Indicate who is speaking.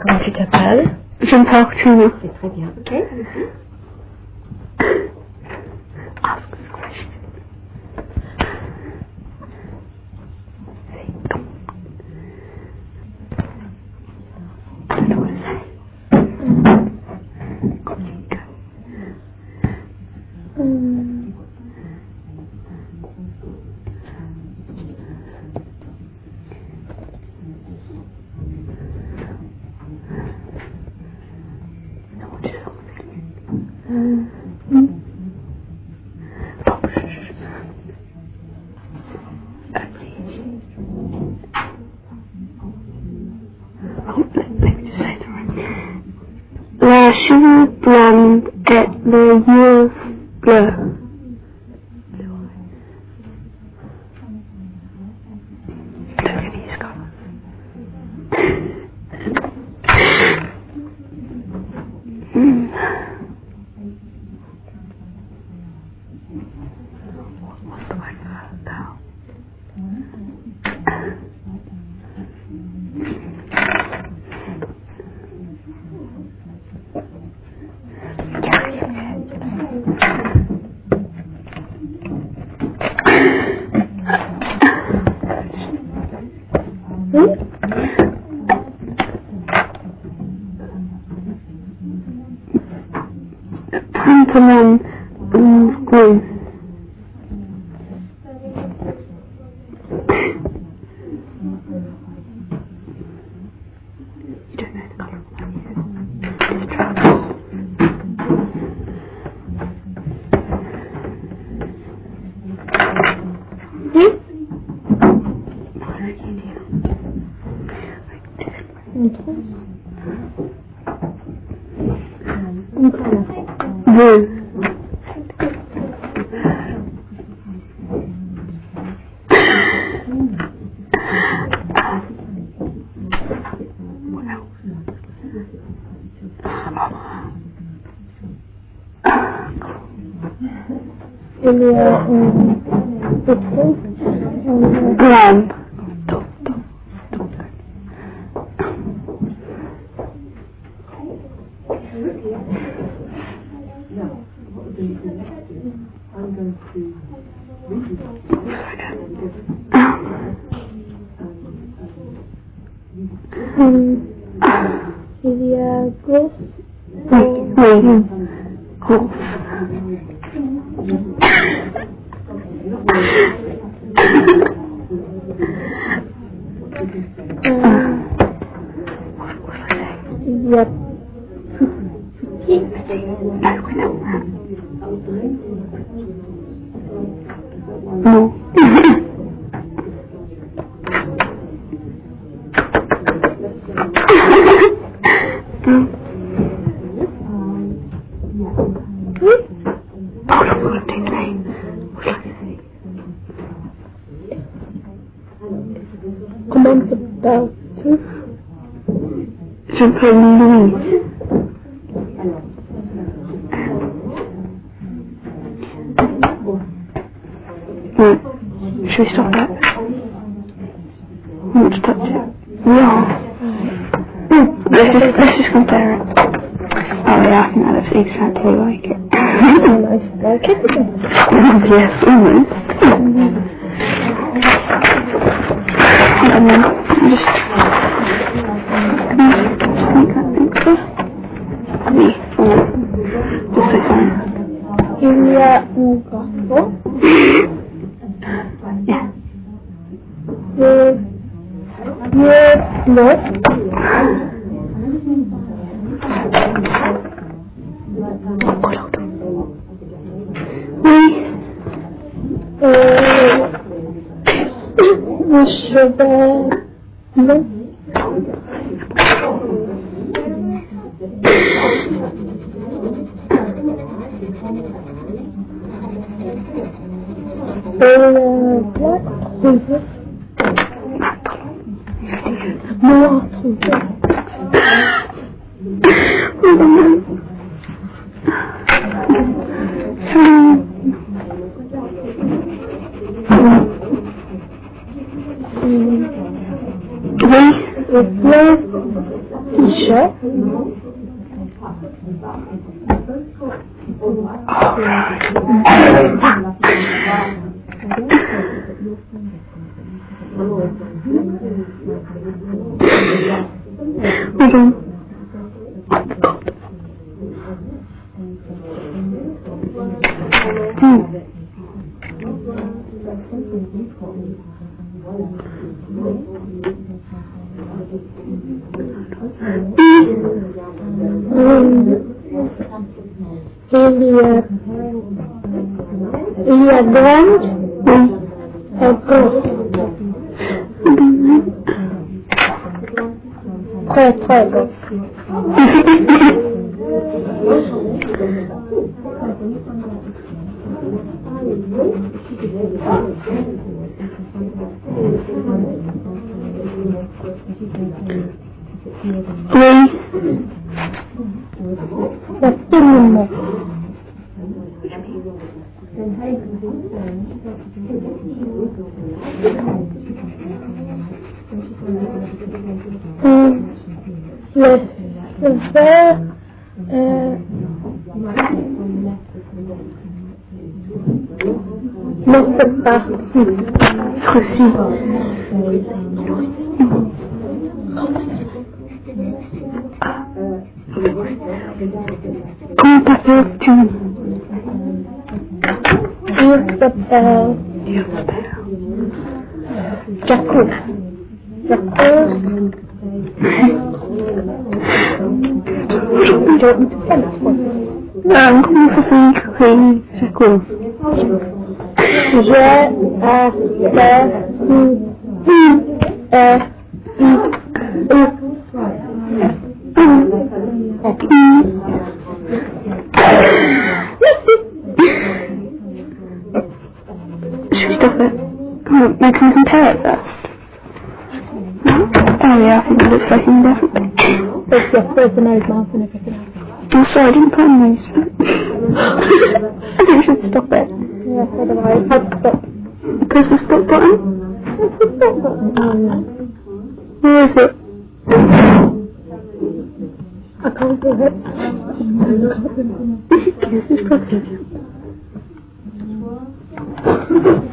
Speaker 1: Comment tu t'appelles?
Speaker 2: Je m'appelle Katrina.
Speaker 1: C'est très bien. Ok, allez-y.
Speaker 2: Ask the question. I don't know what to say. Communica. La cheveux blancs et les yeux bleus. Look at these colours. What's the word for that? Pantalon green. You don't know the colour of my hair. It's trousers. Blue. What else? Brown. No. Comment t'appelles-tu? Je m'appelle Louise. Should we stop that? I want to touch it. Yeah. Let's just compare it. Oh yeah, I think that looks exactly like it.
Speaker 1: Almost like it.
Speaker 2: Yes, almost. And then just make that picture. Just like that.
Speaker 1: Il y a un garçon.
Speaker 2: Yeah.
Speaker 1: Le bleu.
Speaker 2: Oui.
Speaker 1: Les cheveux bleus. Black scissors. Noir scissors. Oui, le bleu, Il y a grande et grosse. Très très grosse.
Speaker 2: Oui.
Speaker 1: Absolument. Le verre ne sait pas.
Speaker 2: Aussi. Comment t'appelles-tu?
Speaker 1: Il s'appelle Jacques.
Speaker 2: Comment ça s'écrit, Jacques? Should we stop it? I can compare it first. Oh yeah, I think it looks like indefinite.
Speaker 1: It's your first nose, mouth and everything else.
Speaker 2: Oh sorry, I didn't put a nose. I think we should stop it.
Speaker 1: Yes, otherwise I'd stop.
Speaker 2: Press the stop button?
Speaker 1: What's the stop button?
Speaker 2: Where is it?
Speaker 1: I can't do it.
Speaker 2: Yes, it's probably.